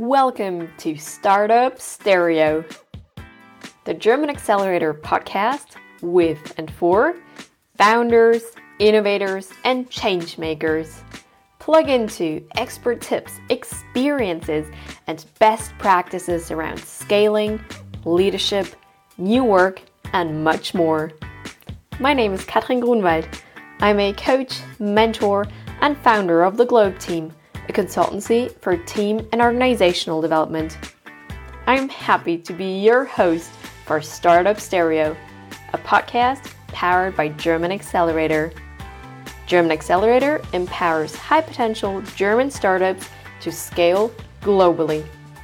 Welcome to Startup Stereo, the German Accelerator podcast with and for founders, innovators, and change makers. Plug into expert tips, experiences, and best practices around scaling, leadership, new work, and much more. My name is Katrin Grunwald. I'm a coach, mentor, and founder of the Globe Team, a consultancy for team and organizational development. I'm happy to be your host for Startup Stereo, a podcast powered by German Accelerator. German Accelerator empowers high-potential German startups to scale globally.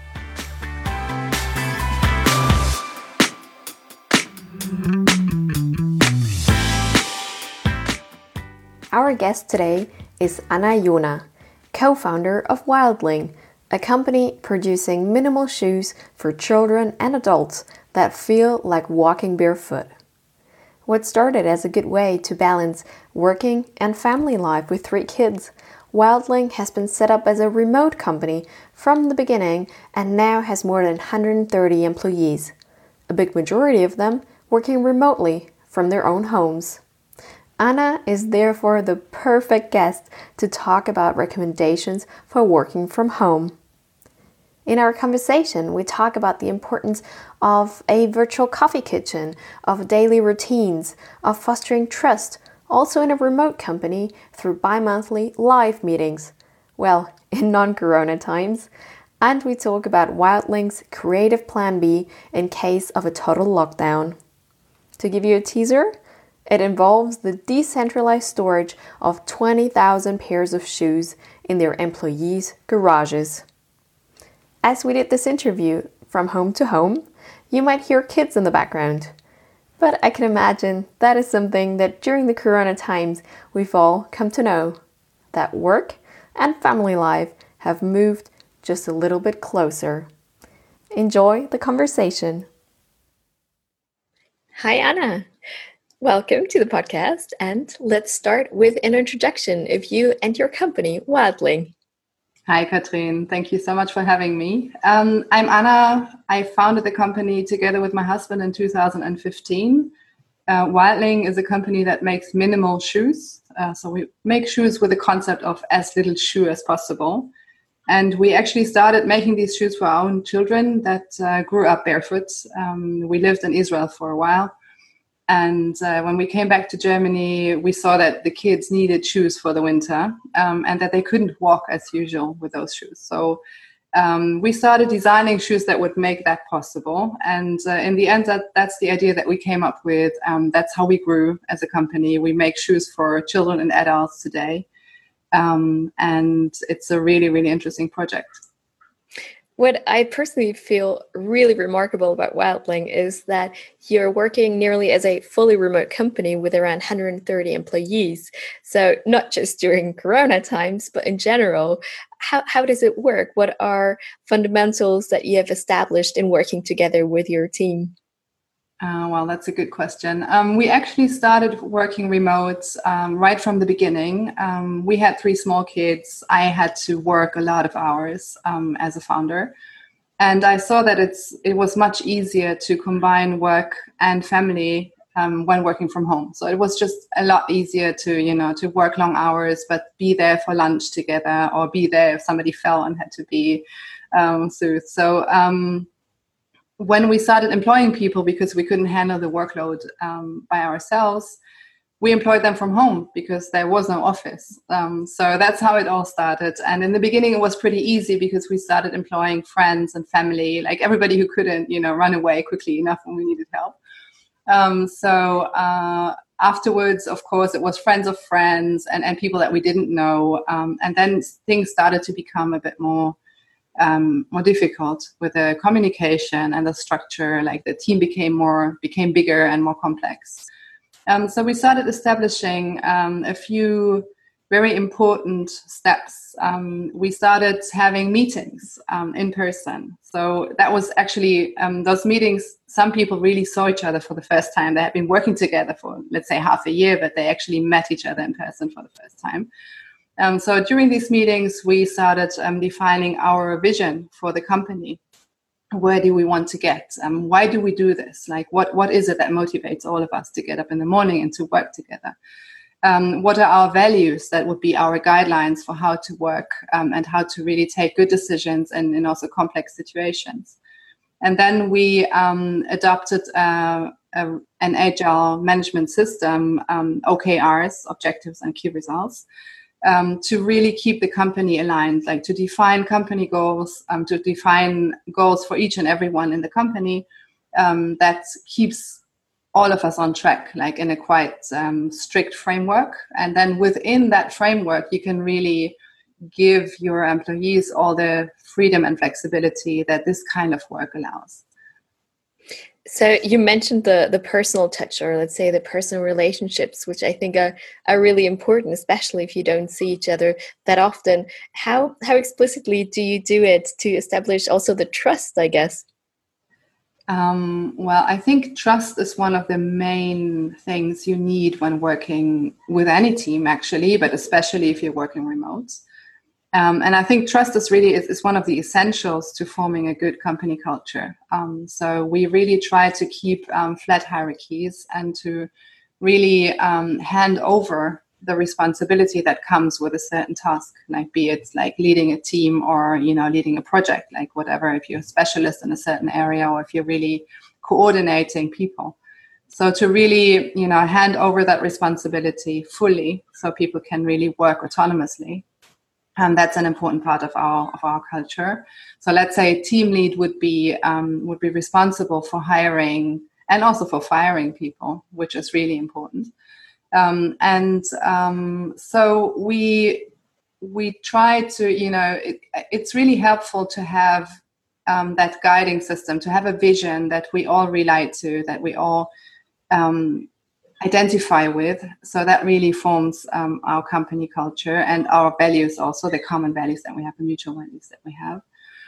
Our guest today is Anna Jona, co-founder of Wildling, a company producing minimal shoes for children and adults that feel like walking barefoot. What started as a good way to balance working and family life with 3 kids, Wildling has been set up as a remote company from the beginning and now has more than 130 employees, a big majority of them working remotely from their own homes. Anna is therefore the perfect guest to talk about recommendations for working from home. In our conversation, we talk about the importance of a virtual coffee kitchen, of daily routines, of fostering trust, also in a remote company through bi-monthly live meetings, well, in non-corona times. And we talk about Wildling's creative plan B in case of a total lockdown. To give you a teaser, it involves the decentralized storage of 20,000 pairs of shoes in their employees' garages. As we did this interview from home to home, you might hear kids in the background. But I can imagine that is something that during the corona times we've all come to know, that work and family life have moved just a little bit closer. Enjoy the conversation. Hi, Anna. Welcome to the podcast, and let's start with an introduction of you and your company, Wildling. Hi, Katrin. Thank you so much for having me. I'm Anna. I founded the company together with my husband in 2015. Wildling is a company that makes minimal shoes. So we make shoes with the concept of as little shoe as possible. And we actually started making these shoes for our own children that grew up barefoot. We lived in Israel for a while. And when we came back to Germany, we saw that the kids needed shoes for the winter and that they couldn't walk as usual with those shoes. So we started designing shoes that would make that possible. And in the end, that's the idea that we came up with. That's how we grew as a company. We make shoes for children and adults today. And it's a really, really interesting project. What I personally feel really remarkable about Wildling is that you're working nearly as a fully remote company with around 130 employees. So not just during Corona times, but in general, how does it work? What are fundamentals that you have established in working together with your team? Well, that's a good question. We actually started working remote right from the beginning. We had 3 small kids. I had to work a lot of hours as a founder. And I saw that it was much easier to combine work and family when working from home. So it was just a lot easier to work long hours, but be there for lunch together or be there if somebody fell and had to be soothed. So when we started employing people because we couldn't handle the workload by ourselves, we employed them from home because there was no office. So that's how it all started. And in the beginning, it was pretty easy because we started employing friends and family, like everybody who couldn't, run away quickly enough when we needed help. So afterwards, of course, it was friends of friends and people that we didn't know. And then things started to become a bit more difficult with the communication and the structure. Like the team became bigger and more complex. So we started establishing a few very important steps. We started having meetings in person. So that was actually those meetings. Some people really saw each other for the first time. They had been working together for, let's say, half a year, but they actually met each other in person for the first time. So during these meetings, we started defining our vision for the company. Where do we want to get? Why do we do this? Like, what is it that motivates all of us to get up in the morning and to work together? What are our values that would be our guidelines for how to work and how to really take good decisions in also complex situations? And then we adopted an agile management system, OKRs, objectives and key results, to really keep the company aligned, like to define company goals, to define goals for each and everyone in the company that keeps all of us on track, like in a quite strict framework. And then within that framework, you can really give your employees all the freedom and flexibility that this kind of work allows. So you mentioned the personal touch, or let's say the personal relationships, which I think are really important, especially if you don't see each other that often. How explicitly do you do it to establish also the trust, I guess? Well, I think trust is one of the main things you need when working with any team, actually, but especially if you're working remote. And I think trust is one of the essentials to forming a good company culture. So we really try to keep flat hierarchies and to really hand over the responsibility that comes with a certain task, like be it like leading a team or, leading a project, like whatever, if you're a specialist in a certain area or if you're really coordinating people. So to really, hand over that responsibility fully so people can really work autonomously. And that's an important part of our culture. So let's say a team lead would be responsible for hiring and also for firing people, which is really important. So we try to, it's really helpful to have that guiding system, to have a vision that we all relate to, that we all identify with. So that really forms our company culture and our values, also the common values that we have, the mutual values that we have.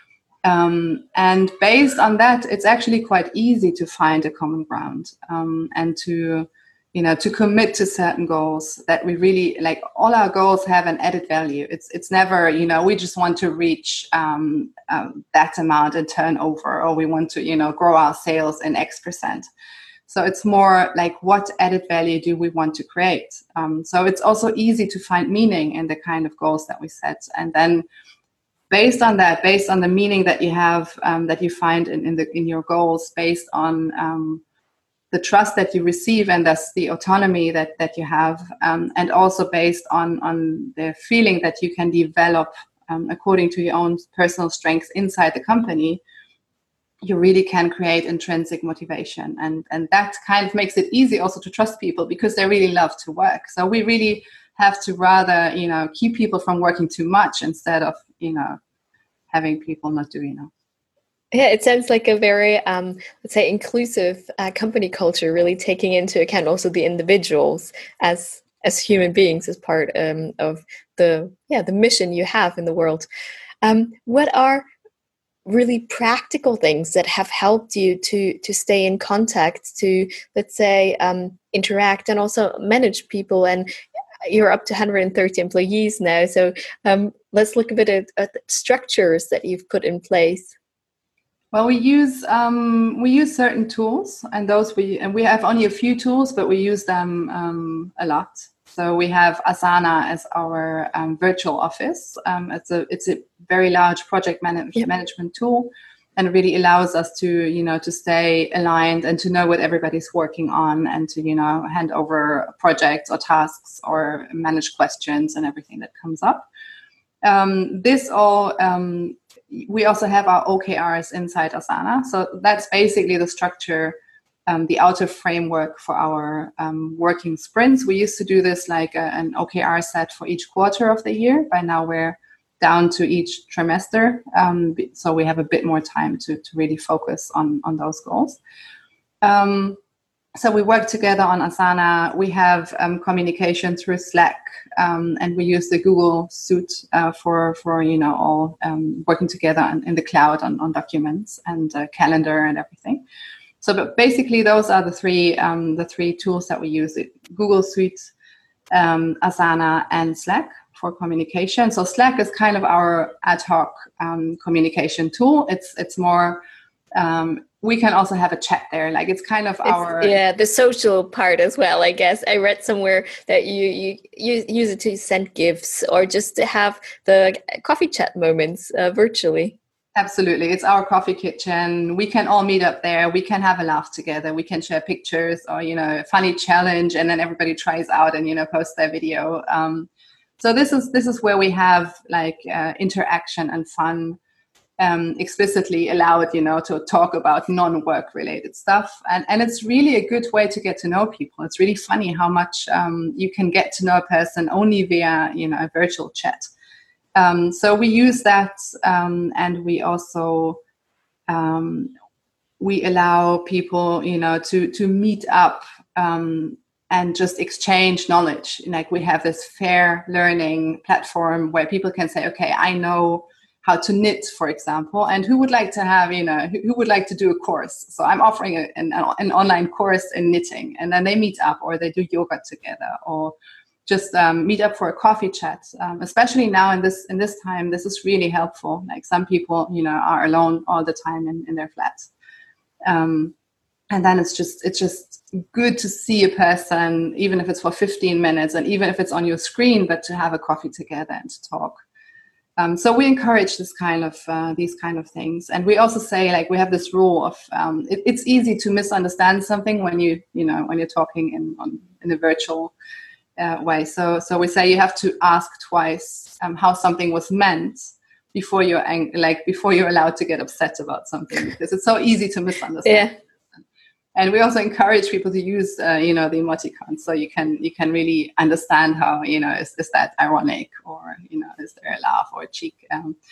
And based on that, it's actually quite easy to find a common ground and to commit to certain goals that we really like. All our goals have an added value. It's never, we just want to reach that amount in turnover, or we want to, grow our sales in X%. So it's more like, what added value do we want to create? So it's also easy to find meaning in the kind of goals that we set. And then based on that, based on the meaning that you have, that you find in your goals, based on the trust that you receive and thus the autonomy that you have, and also based on the feeling that you can develop according to your own personal strengths inside the company, you really can create intrinsic motivation. And that kind of makes it easy also to trust people because they really love to work. So we really have to rather, keep people from working too much instead of, having people not doing enough. Yeah, it sounds like a very, let's say, inclusive company culture, really taking into account also the individuals as human beings as part of the mission you have in the world. What are really practical things that have helped you to stay in contact, to, let's say, interact and also manage people? And you're up to 130 employees now, so let's look a bit at the structures that you've put in place. Well, we use certain tools, and we have only a few tools, but we use them a lot. So we have Asana as our virtual office. It's a very large project management tool, and it really allows us to to stay aligned and to know what everybody's working on, and to hand over projects or tasks or manage questions and everything that comes up. We also have our OKRs inside Asana. So that's basically the structure, the outer framework for our working sprints. We used to do this like an OKR set for each quarter of the year. By now we're down to each trimester. So we have a bit more time to really focus on those goals. So we work together on Asana. We have communication through Slack, and we use the Google Suite for all working together in the cloud on documents and calendar and everything. So, but basically, those are the three tools that we use: Google Suite, Asana, and Slack. communication. So Slack is kind of our ad hoc communication tool. It's more, we can also have a chat there. Like it's kind of the social part as well. I guess I read somewhere that you use it to send gifts or just to have the coffee chat moments virtually. Absolutely. It's our coffee kitchen. We can all meet up there. We can have a laugh together. We can share pictures or, a funny challenge, and then everybody tries out and, post their video. So this is where we have like interaction and fun explicitly allowed, to talk about non-work related stuff. And it's really a good way to get to know people. It's really funny how much you can get to know a person only via, a virtual chat. So we use that, and we also we allow people, to meet up and just exchange knowledge. Like we have this fair learning platform where people can say, okay, I know how to knit, for example, and who would like to have, who would like to do a course? So I'm offering an online course in knitting, and then they meet up or they do yoga together or just meet up for a coffee chat. Especially now in this time, this is really helpful. Like some people, are alone all the time in their flats. And then it's just good to see a person, even if it's for 15 minutes and even if it's on your screen, but to have a coffee together and to talk. So we encourage this kind of these kind of things. And we also say, like, we have this rule of it's easy to misunderstand something when when you're talking in a virtual way. So we say you have to ask twice how something was meant before you're allowed to get upset about something, because it's so easy to misunderstand. Yeah. And we also encourage people to use the emoticons, so you can really understand how, is that ironic, or is there a laugh or a cheek.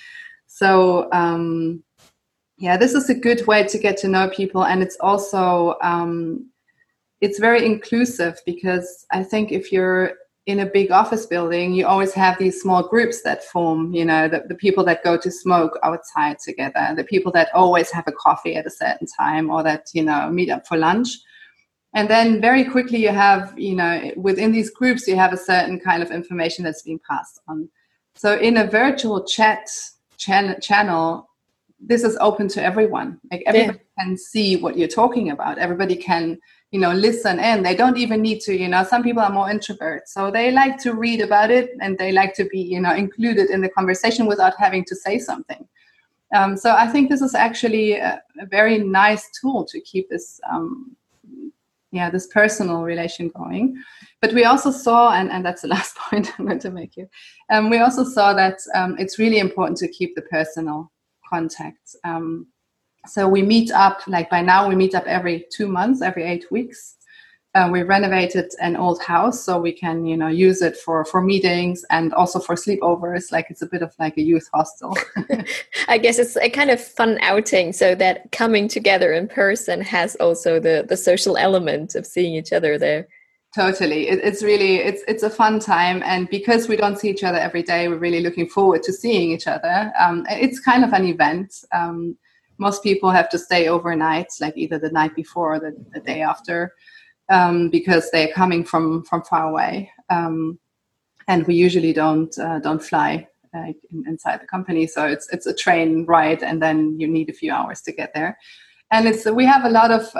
This is a good way to get to know people, and it's also it's very inclusive, because I think if you're in a big office building, you always have these small groups that form, the people that go to smoke outside together, the people that always have a coffee at a certain time, or that, meet up for lunch. And then very quickly you have, within these groups, you have a certain kind of information that's being passed on. So in a virtual chat channel, this is open to everyone. Like everybody can see what you're talking about. Everybody can, listen in. They don't even need to, some people are more introverts, so they like to read about it and they like to be, included in the conversation without having to say something. So I think this is actually a very nice tool to keep this, this personal relation going. But we also saw, and that's the last point I'm going to make here, we also saw that it's really important to keep the personal contact. So we meet up, like by now we meet up every 2 months, every 8 weeks. We renovated an old house so we can, use it for meetings and also for sleepovers. Like it's a bit of like a youth hostel. I guess it's a kind of fun outing, so that coming together in person has also the social element of seeing each other there. Totally. It's really, it's a fun time. And because we don't see each other every day, we're really looking forward to seeing each other. It's kind of an event. Most people have to stay overnight, like either the night before or the day after, because they're coming from far away. And we usually don't fly inside the company. So it's a train ride, and then you need a few hours to get there. And we have a lot of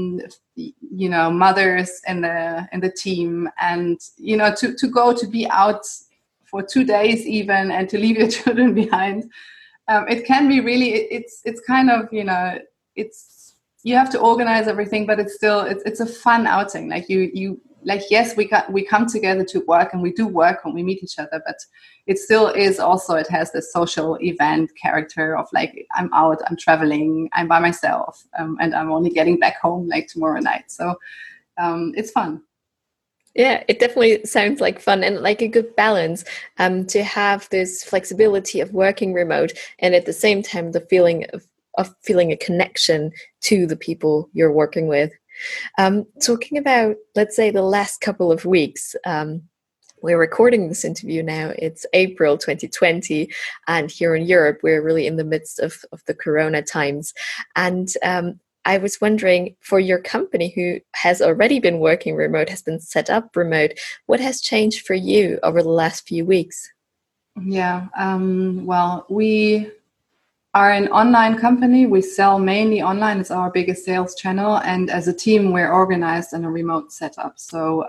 mothers in the team, and to be out for 2 days even, and to leave your children behind. It can be really, it's kind of, you have to organize everything, but it's still, it's a fun outing. Like yes, we come together to work, and we do work when we meet each other, but it still is also, it has this social event character of like, I'm out, I'm traveling, I'm by myself, and I'm only getting back home like tomorrow night. So it's fun. Yeah, it definitely sounds like fun and like a good balance to have this flexibility of working remote, and at the same time the feeling of feeling a connection to the people you're working with. Talking about, let's say, the last couple of weeks, we're recording this interview now. It's April 2020, and here in Europe, we're really in the midst of the Corona times. And I was wondering, for your company who has already been working remote, has been set up remote, what has changed for you over the last few weeks? Yeah, well, we are an online company. We sell mainly online. It's our biggest sales channel. And as a team, we're organized in a remote setup. So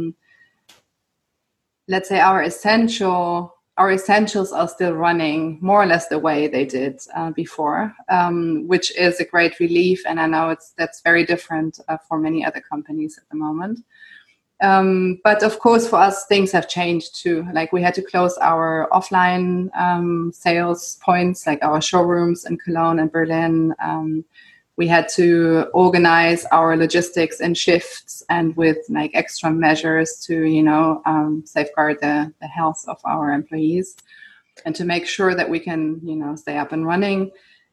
let's say our essentials are still running more or less the way they did before, which is a great relief. And I know that's very different for many other companies at the moment. But of course, for us, things have changed too. Like we had to close our offline sales points, like our showrooms in Cologne and Berlin. We had to organize our logistics in shifts and with like extra measures to, safeguard the health of our employees and to make sure that we can, stay up and running.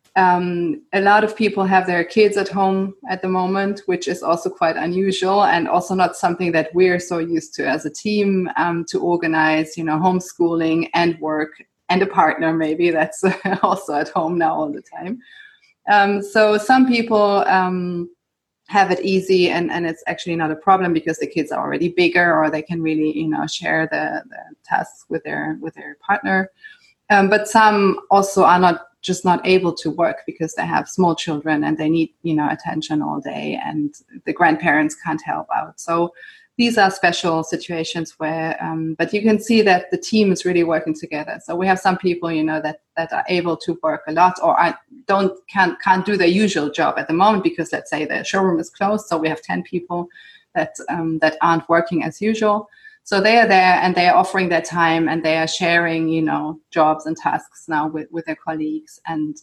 A lot of people have their kids at home at the moment, which is also quite unusual and also not something that we're so used to as a team, to organize, homeschooling and work and a partner maybe that's also at home now all the time. So some people have it easy and it's actually not a problem because the kids are already bigger or they can really, share the tasks with their partner. But some also are not able to work because they have small children and they need, attention all day and the grandparents can't help out. So these are special situations where, but you can see that the team is really working together. So we have some people, that are able to work a lot or can't do their usual job at the moment because let's say the showroom is closed. So we have 10 people that aren't working as usual. So they are there and they are offering their time and they are sharing, jobs and tasks now with their colleagues. And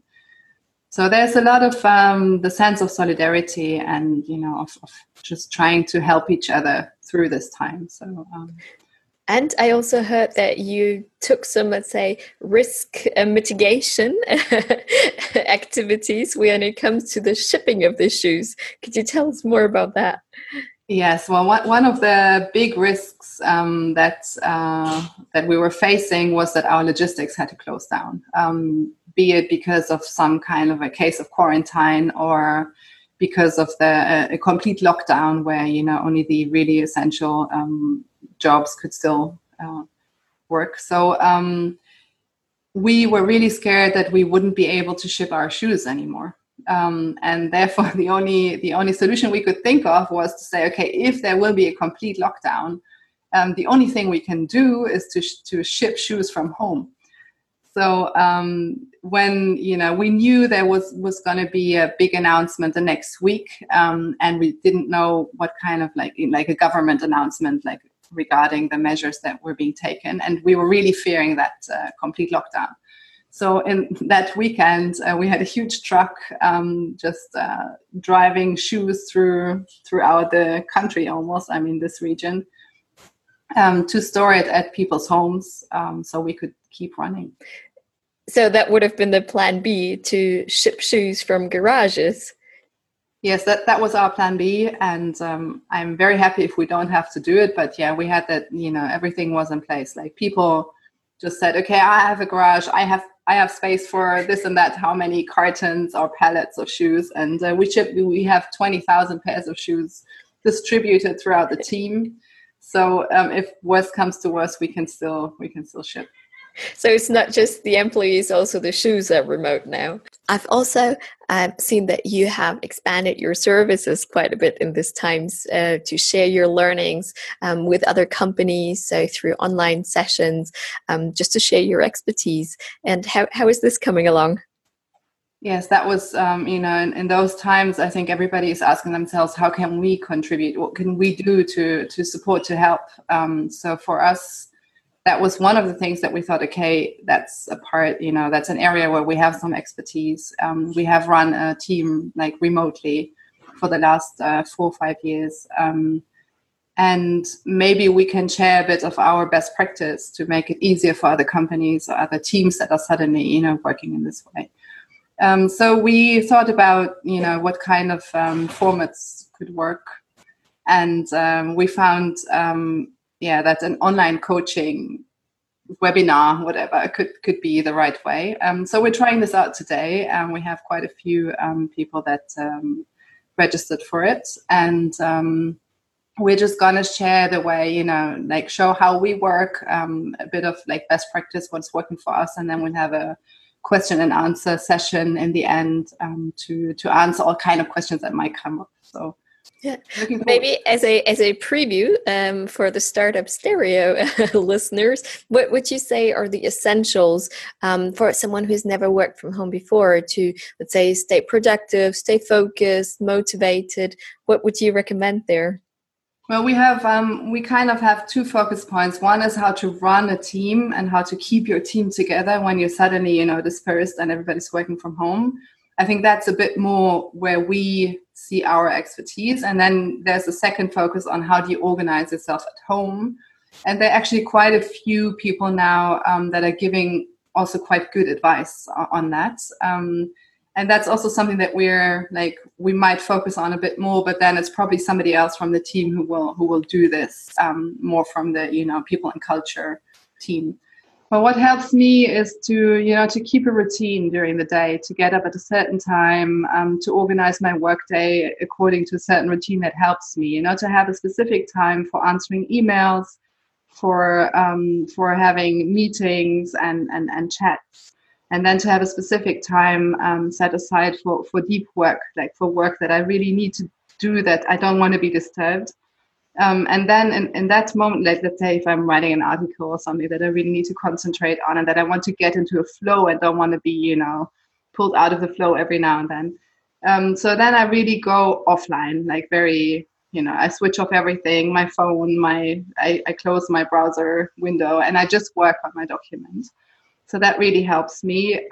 so there's a lot of the sense of solidarity and, of just trying to help each other through this time. So. And I also heard that you took some, let's say, risk mitigation activities when it comes to the shipping of the shoes. Could you tell us more about that? Yes, well, one of the big risks that we were facing was that our logistics had to close down, be it because of some kind of a case of quarantine or because of a complete lockdown where, only the really essential jobs could still work. So we were really scared that we wouldn't be able to ship our shoes anymore. And therefore, the only solution we could think of was to say, okay, if there will be a complete lockdown, the only thing we can do is to ship shoes from home. So when we knew there was going to be a big announcement the next week, and we didn't know what kind of like a government announcement regarding the measures that were being taken, and we were really fearing that complete lockdown. So in that weekend, we had a huge truck just driving shoes throughout the country almost, this region, to store it at people's homes so we could keep running. So that would have been the plan B, to ship shoes from garages. Yes, that was our plan B. And I'm very happy if we don't have to do it. But yeah, we had that, everything was in place. Like people just said, okay, I have a garage. I have space for this and that, how many cartons or pallets of shoes. And we have 20,000 pairs of shoes distributed throughout the team. So if worst comes to worst, we can still ship. So it's not just the employees, also the shoes are remote now. I've also seen that you have expanded your services quite a bit in this times to share your learnings with other companies, so through online sessions, just to share your expertise. And how is this coming along? Yes, that was, in those times, I think everybody is asking themselves, how can we contribute? What can we do to support, to help? So for us, that was one of the things that we thought, okay, that's a part, that's an area where we have some expertise. We have run a team remotely for the last 4 or 5 years. And maybe we can share a bit of our best practice to make it easier for other companies or other teams that are suddenly, working in this way. So we thought about, what kind of formats could work. And we found that an online coaching webinar, whatever could be the right way. So we're trying this out today, and we have quite a few people that registered for it, and we're just gonna share the way, like show how we work, a bit of like best practice, what's working for us, and then we'll have a question and answer session in the end to answer all kind of questions that might come up. So. Yeah, maybe as a preview for the Startup Stereo listeners, what would you say are the essentials for someone who's never worked from home before to, let's say, stay productive, stay focused, motivated? What would you recommend there? Well, we kind of have two focus points. One is how to run a team and how to keep your team together when you're suddenly, dispersed and everybody's working from home. I think that's a bit more where we see our expertise. And then there's a second focus on how do you organize yourself at home. And there are actually quite a few people now that are giving also quite good advice on that. And that's also something that we might focus on a bit more, but then it's probably somebody else from the team who will do this more from the, people and culture team. But what helps me is to keep a routine during the day, to get up at a certain time, to organize my workday according to a certain routine that helps me, to have a specific time for answering emails, for having meetings and chats, and then to have a specific time set aside for deep work, like for work that I really need to do that I don't want to be disturbed. And then in that moment, let's say if I'm writing an article or something that I really need to concentrate on and that I want to get into a flow and don't want to be, pulled out of the flow every now and then. So then I really go offline, like very, I switch off everything, my phone, I close my browser window and I just work on my document. So that really helps me.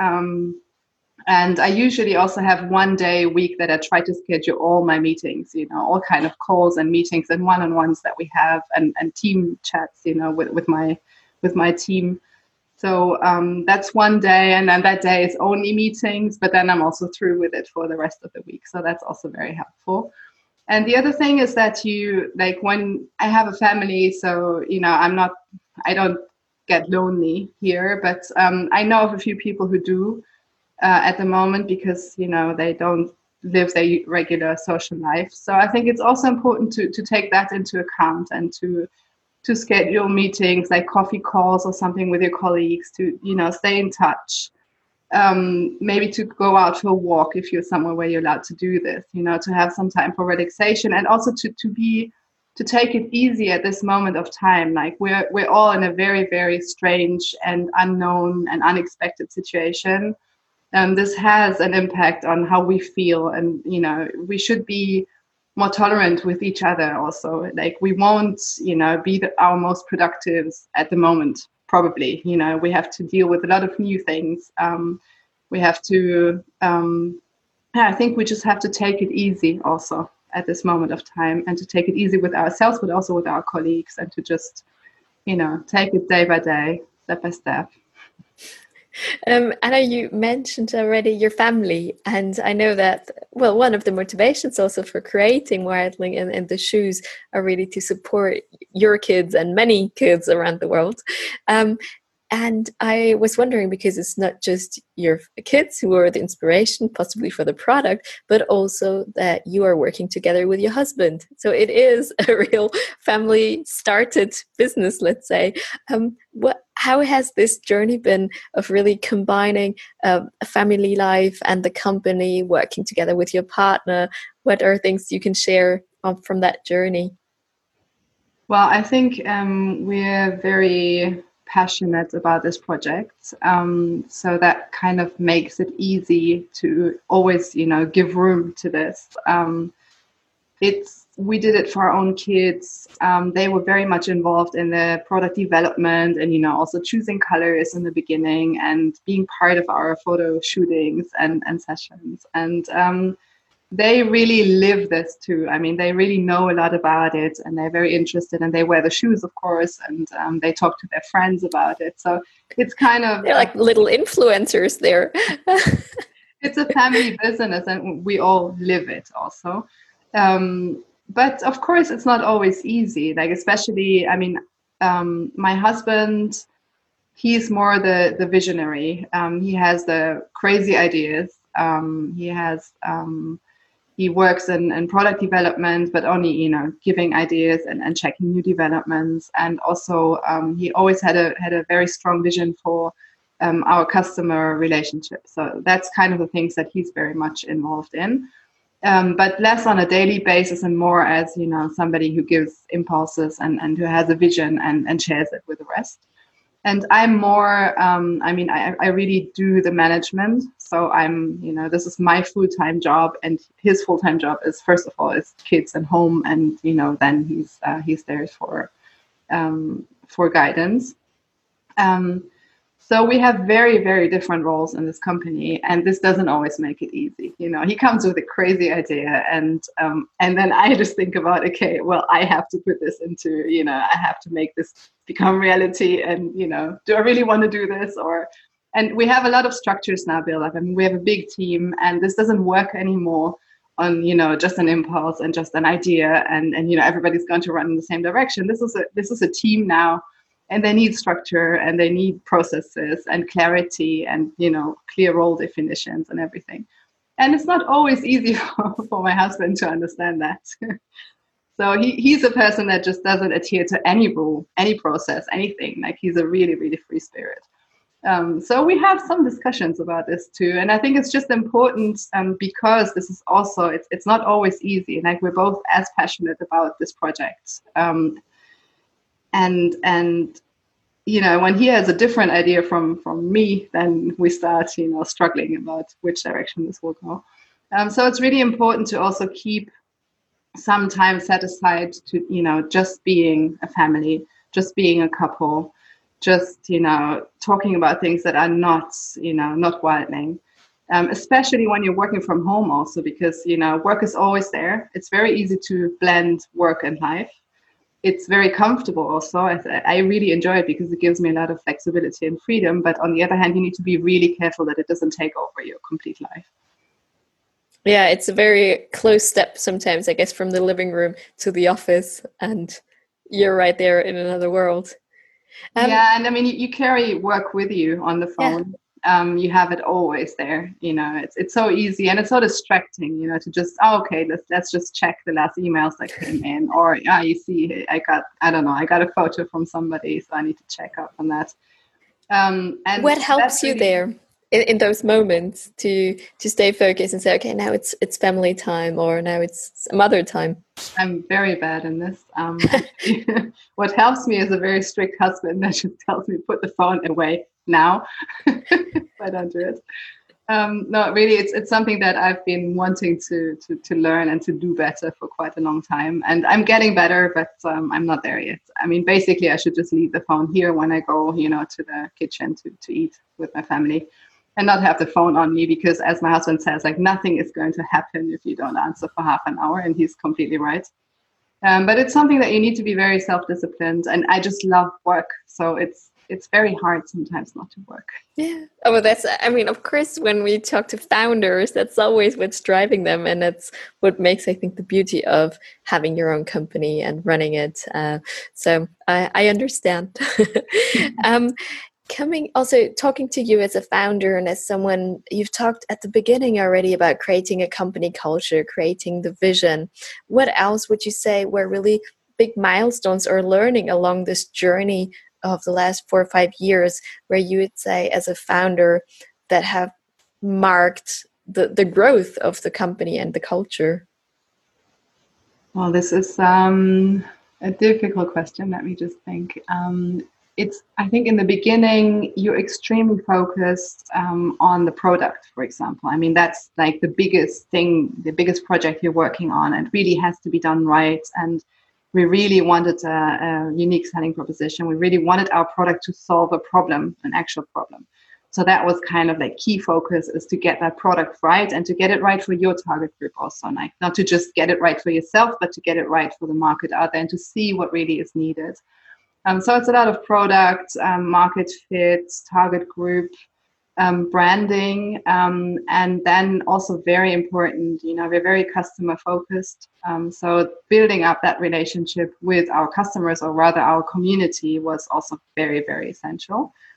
And I usually also have one day a week that I try to schedule all my meetings, all kind of calls and meetings and one-on-ones that we have and team chats, with my team. So that's one day, and then that day is only meetings, but then I'm also through with it for the rest of the week. So that's also very helpful. And the other thing is that when I have a family, so, I don't get lonely here, but I know of a few people who do. At the moment because they don't live their regular social life. So I think it's also important to take that into account and to schedule meetings like coffee calls or something with your colleagues to stay in touch. Maybe to go out for a walk if you're somewhere where you're allowed to do this. To have some time for relaxation and also to take it easy at this moment of time. Like we're all in a very, very strange and unknown and unexpected situation. This has an impact on how we feel, and we should be more tolerant with each other also. Like we won't be our most productive at the moment, probably. We have to deal with a lot of new things. We have to I think we just have to take it easy also at this moment of time, and to take it easy with ourselves but also with our colleagues, and to just take it day by day, step by step. Anna, you mentioned already your family, and I know that, well, one of the motivations also for creating Wildling and the shoes are really to support your kids and many kids around the world. And I was wondering, because it's not just your kids who are the inspiration possibly for the product, but also that you are working together with your husband. So it is a real family started business, let's say. How has this journey been of really combining a family life and the company, working together with your partner? What are things you can share from that journey? Well, I think we're very passionate about this project, so that kind of makes it easy to always give room to this. We did it for our own kids. They were very much involved in the product development and also choosing colors in the beginning and being part of our photo shootings and sessions, and they really live this too. I mean, they really know a lot about it, and they're very interested, and they wear the shoes, of course, and they talk to their friends about it. So it's kind of... They're like little influencers there. It's a family business, and we all live it also. But of course, it's not always easy. Like, especially, I mean, my husband, he's more the visionary. He has the crazy ideas. He works in product development, but only, giving ideas and checking new developments. And also, he always had a very strong vision for our customer relationship. So that's kind of the things that he's very much involved in. But less on a daily basis and more as, somebody who gives impulses and who has a vision and shares it with the rest. And I'm more, I really do the management. So this is my full-time job, and his full-time job is, first of all, is kids and home. And, then he's there for guidance. So we have very, very different roles in this company, and this doesn't always make it easy. He comes with a crazy idea, and then I just think about, okay, well, I have to put this into, I have to make this become reality, and do I really want to do this? And we have a lot of structures now built up. I mean, we have a big team, and this doesn't work anymore on just an impulse and just an idea, and everybody's going to run in the same direction. This is a team now. And they need structure, and they need processes and clarity and, clear role definitions and everything. And it's not always easy for my husband to understand that. So he's a person that just doesn't adhere to any rule, any process, anything. Like, he's a really, really free spirit. So we have some discussions about this too. And I think it's just important because this is also, it's not always easy. Like, we're both as passionate about this project. And when he has a different idea from me, then we start, struggling about which direction this will go. So it's really important to also keep some time set aside to, just being a family, just being a couple, just, talking about things that are not wildling. Especially when you're working from home also, because, work is always there. It's very easy to blend work and life. It's very comfortable also. I really enjoy it because it gives me a lot of flexibility and freedom. But on the other hand, you need to be really careful that it doesn't take over your complete life. Yeah, it's a very close step sometimes, I guess, from the living room to the office, and you're right there in another world. Yeah, and I mean, you carry work with you on the phone. Yeah. You have it always there. It's so easy, and it's so distracting. To just okay, let's just check the last emails that came in, or you see, I got a photo from somebody, so I need to check up on that. And what helps you there in those moments to stay focused and say, okay, now it's family time, or now it's mother time? I'm very bad in this. What helps me is a very strict husband that just tells me put the phone away now. I don't do it. No, really, it's something that I've been wanting to learn and to do better for quite a long time. And I'm getting better, but I'm not there yet. I mean, basically, I should just leave the phone here when I go, to the kitchen to eat with my family, and not have the phone on me, because, as my husband says, like, nothing is going to happen if you don't answer for half an hour, and he's completely right. But it's something that you need to be very self-disciplined, and I just love work, so it's very hard sometimes not to work. Yeah. Oh, well, of course, when we talk to founders, that's always what's driving them, and that's what makes, I think, the beauty of having your own company and running it. So I understand. Talking to you as a founder and as someone, you've talked at the beginning already about creating a company culture, creating the vision. What else would you say were really big milestones or learning along this journey of the last 4 or 5 years, where you would say as a founder that have marked the growth of the company and the culture? Well, this is a difficult question. Let me just think. I think in the beginning, you're extremely focused on the product, for example. I mean, that's like the biggest thing, the biggest project you're working on. It really has to be done right. And we really wanted a unique selling proposition. We really wanted our product to solve a problem, an actual problem. So that was kind of like key focus, is to get that product right and to get it right for your target group also. Like, not to just get it right for yourself, but to get it right for the market out there and to see what really is needed. So it's a lot of product, market fit, target group, branding, and then also very important, we're very customer focused. So building up that relationship with our customers, or rather our community, was also very, very essential.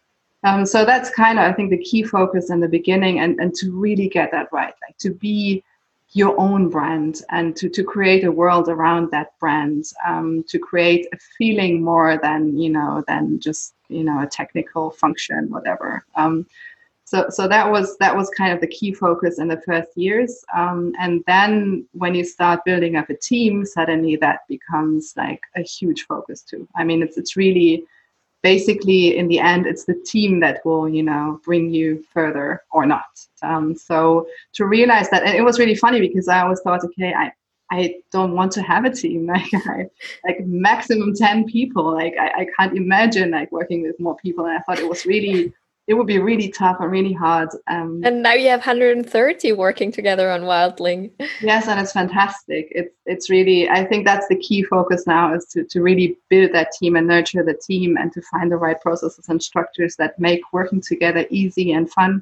So that's kind of, I think, the key focus in the beginning, and to really get that right, like to be your own brand and to create a world around that brand, to create a feeling more than just, a technical function, whatever. So that was kind of the key focus in the first years. And then when you start building up a team, suddenly that becomes like a huge focus too. I mean, it's really, basically, in the end, it's the team that will, bring you further or not. So to realize that, and it was really funny because I always thought, okay, I don't want to have a team, like maximum 10 people. Like I can't imagine like working with more people. And I thought it would be really tough and really hard. And now you have 130 working together on Wildling. Yes, and it's fantastic. It's really, I think that's the key focus now, is to really build that team and nurture the team, and to find the right processes and structures that make working together easy and fun.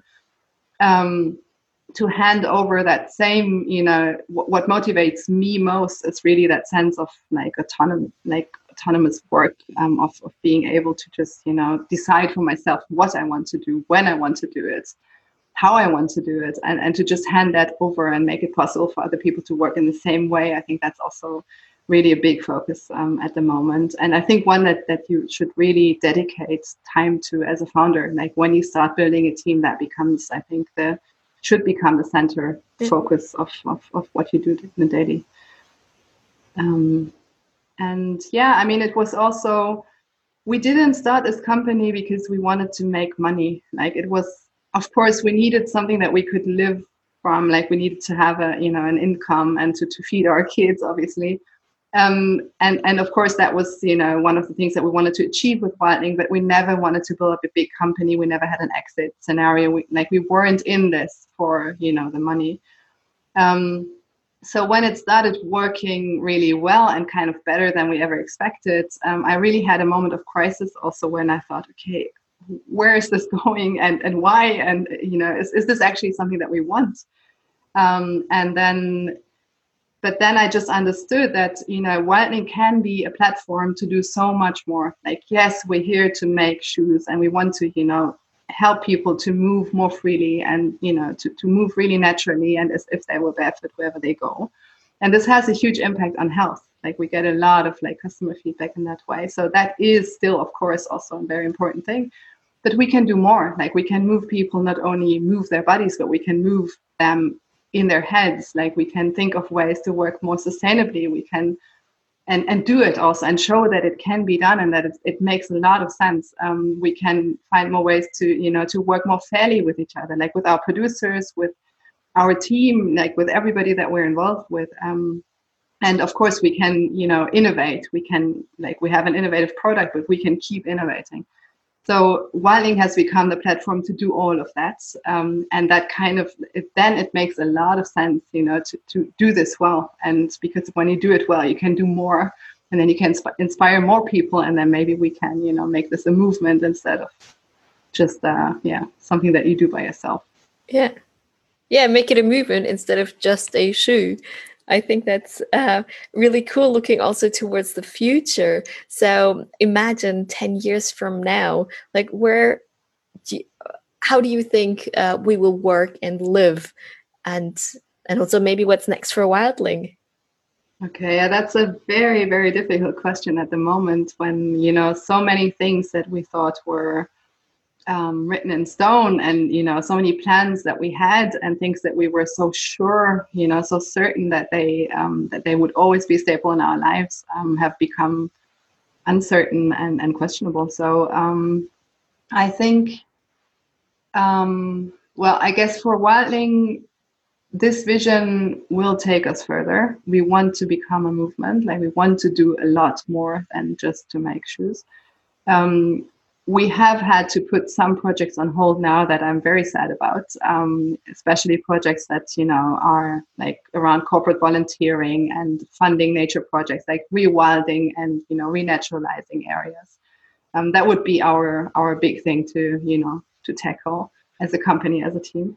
To hand over that same, what motivates me most is really that sense of like autonomous work, of being able to just, decide for myself what I want to do, when I want to do it, how I want to do it, and to just hand that over and make it possible for other people to work in the same way. I think that's also really a big focus at the moment. And I think one that you should really dedicate time to as a founder. Like when you start building a team, that becomes, I think, should become the center focus of what you do in the daily. And yeah, I mean, it was also, we didn't start this company because we wanted to make money. Like it was, of course, we needed something that we could live from. Like we needed to have an income and to feed our kids, obviously. And of course, that was, one of the things that we wanted to achieve with Wildling, but we never wanted to build up a big company. We never had an exit scenario. We weren't in this for, the money. So when it started working really well and kind of better than we ever expected, I really had a moment of crisis also, when I thought, okay, where is this going, and why? And, is this actually something that we want? But then I just understood that, Wildling can be a platform to do so much more. Like, yes, we're here to make shoes, and we want to, help people to move more freely and, to move really naturally, and as if they were barefoot wherever they go. And this has a huge impact on health. Like we get a lot of customer feedback in that way. So that is still, of course, also a very important thing. But we can do more. Like we can move people, not only move their bodies, but we can move them in their heads. Like we can think of ways to work more sustainably. We can and do it also, and show that it can be done, and that it makes a lot of sense. We can find more ways to work more fairly with each other, like with our producers, with our team, like with everybody that we're involved with. And of course we can, innovate. We can, we have an innovative product, but we can keep innovating. So Wildling has become the platform to do all of that. And that kind of, it makes a lot of sense, to do this well. And because when you do it well, you can do more, and then you can inspire more people. And then maybe we can, make this a movement instead of just, something that you do by yourself. Yeah. Yeah, make it a movement instead of just a shoe. I think that's really cool, looking also towards the future. So imagine 10 years from now, how do you think we will work and live? And also maybe what's next for Wildling? Okay, yeah, that's a very, very difficult question at the moment, when, so many things that we thought were written in stone, and so many plans that we had, and things that we were so sure, so certain that they would always be stable in our lives, have become uncertain and questionable. So I think, well, I guess for Wildling, this vision will take us further. We want to become a movement. We want to do a lot more than just to make shoes. We have had to put some projects on hold now that I'm very sad about, especially projects that, are around corporate volunteering and funding nature projects, like rewilding and, renaturalizing areas. That would be our big thing to tackle as a company, as a team.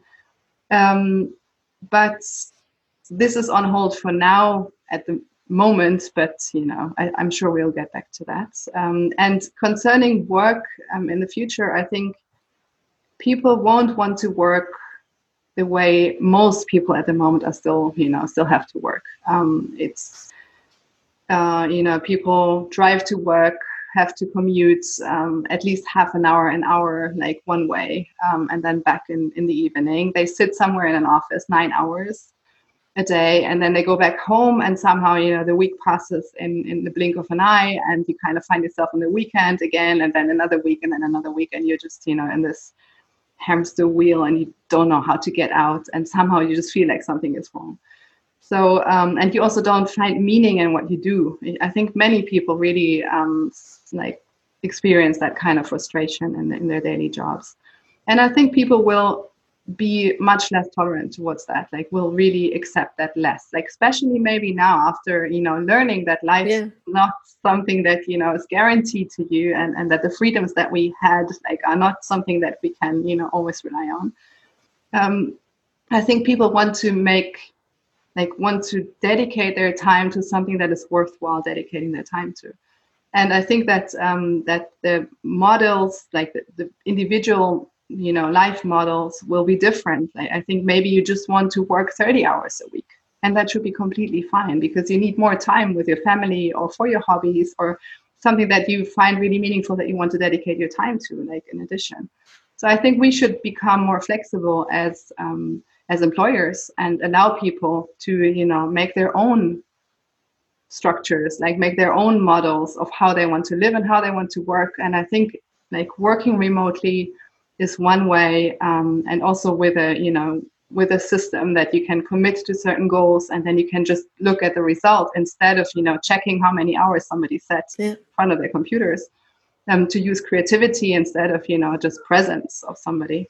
But this is on hold for now at the moment, but I'm sure we'll get back to that. And concerning work in the future, I think people won't want to work the way most people at the moment are still have to work. It's people drive to work, have to commute at least half an hour, like one way, and then back in the evening. They sit somewhere in an office 9 hours a day, and then they go back home, and somehow the week passes in the blink of an eye, and you kind of find yourself on the weekend again, and then another week, and then another week, and you're just in this hamster wheel, and you don't know how to get out, and somehow you just feel like something is wrong. So and you also don't find meaning in what you do. I think many people really experience that kind of frustration in their daily jobs, and I think people will be much less tolerant towards that, like will really accept that less, like especially maybe now after learning that life's not something that is guaranteed to you, and that the freedoms that we had are not something that we can always rely on. I think people want to dedicate their time to something that is worthwhile dedicating their time to. And I think that that the models, like the individual life models, will be different. I think maybe you just want to work 30 hours a week, and that should be completely fine, because you need more time with your family or for your hobbies or something that you find really meaningful that you want to dedicate your time to, like in addition. So I think we should become more flexible as employers and allow people to make their own structures, like make their own models of how they want to live and how they want to work. And I think working remotely is one way, and also with a system that you can commit to certain goals, and then you can just look at the result instead of checking how many hours somebody sat in front of their computers, to use creativity instead of just presence of somebody.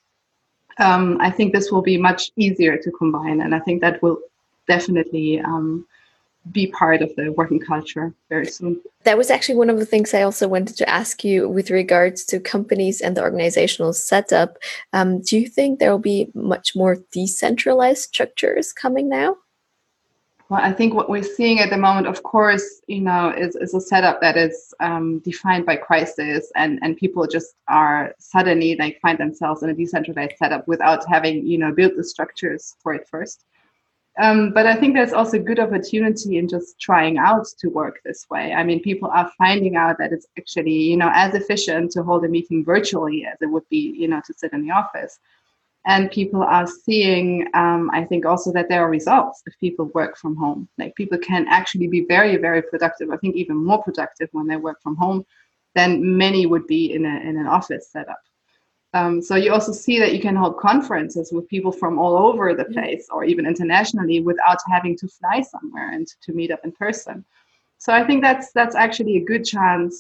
I think this will be much easier to combine, and I think that will definitely be part of the working culture very soon. That was actually one of the things I also wanted to ask you with regards to companies and the organizational setup. Do you think there will be much more decentralized structures coming now? Well, I think what we're seeing at the moment, of course, is a setup that is defined by crisis, and people just are suddenly find themselves in a decentralized setup without having built the structures for it first. But I think there's also good opportunity in just trying out to work this way. I mean, people are finding out that it's actually, as efficient to hold a meeting virtually as it would be, to sit in the office. And people are seeing, I think also that there are results if people work from home. Like people can actually be very, very productive. I think even more productive when they work from home than many would be in an office setup. So you also see that you can hold conferences with people from all over the place, or even internationally, without having to fly somewhere and to meet up in person. So I think that's actually a good chance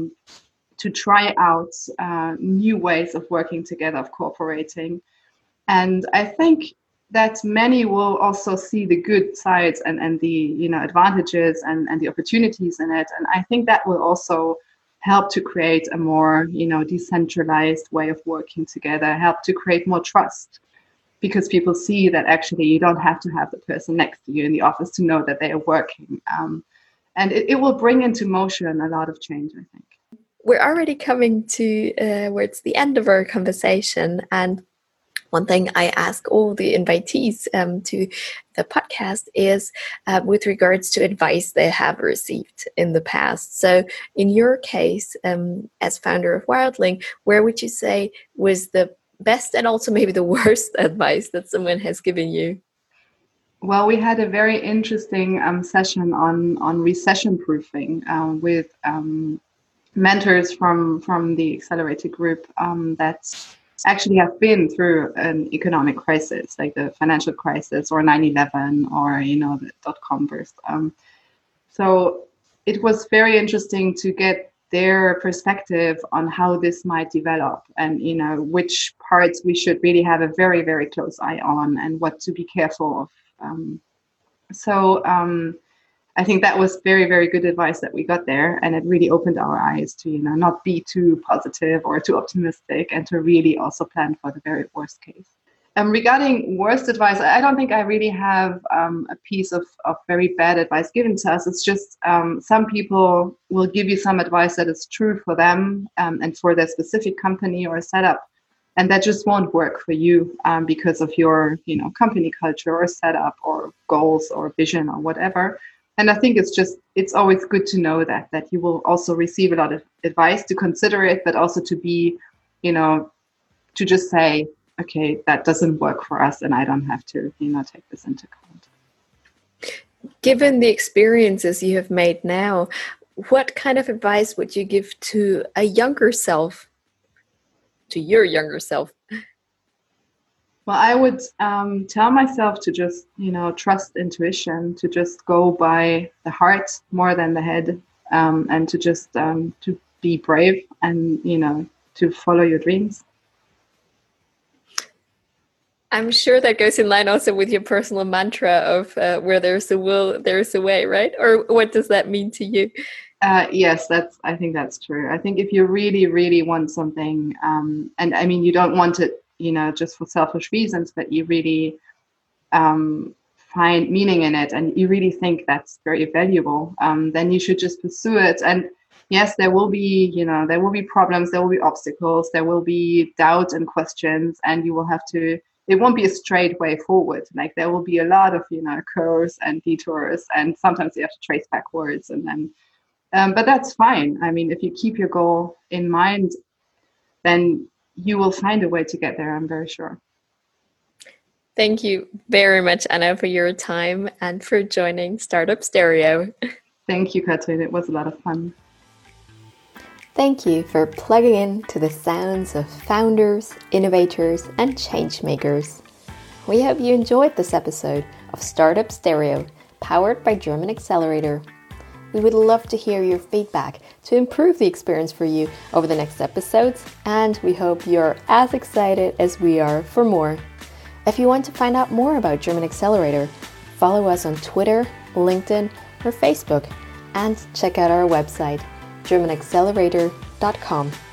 to try out new ways of working together, of cooperating. And I think that many will also see the good sides and the advantages and the opportunities in it. And I think that will also help to create a more decentralized way of working together, help to create more trust, because people see that actually you don't have to have the person next to you in the office to know that they are working. And it will bring into motion a lot of change, I think. We're already coming to where it's the end of our conversation, and one thing I ask all the invitees to the podcast is with regards to advice they have received in the past. So in your case, as founder of Wildling, where would you say was the best and also maybe the worst advice that someone has given you? Well, we had a very interesting session on recession proofing with mentors from the Accelerator group that actually have been through an economic crisis, like the financial crisis or 9/11 or the dot-com burst. So it was very interesting to get their perspective on how this might develop, and which parts we should really have a very, very close eye on, and what to be careful of. I think that was very, very good advice that we got there, and it really opened our eyes to not be too positive or too optimistic, and to really also plan for the very worst case. Regarding worst advice, I don't think I really have a piece of very bad advice given to us. It's just some people will give you some advice that is true for them and for their specific company or setup, and that just won't work for you because of your company culture or setup or goals or vision or whatever. And I think it's always good to know that you will also receive a lot of advice, to consider it, but also to be, to just say, okay, that doesn't work for us, and I don't have to take this into account. Given the experiences you have made now, what kind of advice would you give to a younger self, to your younger self? Well, I would tell myself to just, trust intuition, to just go by the heart more than the head, and to just to be brave and, to follow your dreams. I'm sure that goes in line also with your personal mantra of where there's a will, there's a way, right? Or what does that mean to you? Yes, I think that's true. I think if you really, really want something, and I mean, you don't want it, just for selfish reasons, but you really find meaning in it, and you really think that's very valuable, then you should just pursue it. And yes, there will be, there will be problems, there will be obstacles, there will be doubt and questions, and you will have to, it won't be a straight way forward. Like there will be a lot of, curves and detours, and sometimes you have to trace backwards, and then, but that's fine. I mean, if you keep your goal in mind, then you will find a way to get there, I'm very sure. Thank you very much, Anna, for your time and for joining Startup Stereo. Thank you, Katrin. It was a lot of fun. Thank you for plugging in to the sounds of founders, innovators, and change makers. We hope you enjoyed this episode of Startup Stereo, powered by German Accelerator. We would love to hear your feedback to improve the experience for you over the next episodes, and we hope you're as excited as we are for more. If you want to find out more about German Accelerator, follow us on Twitter, LinkedIn, or Facebook, and check out our website, germanaccelerator.com.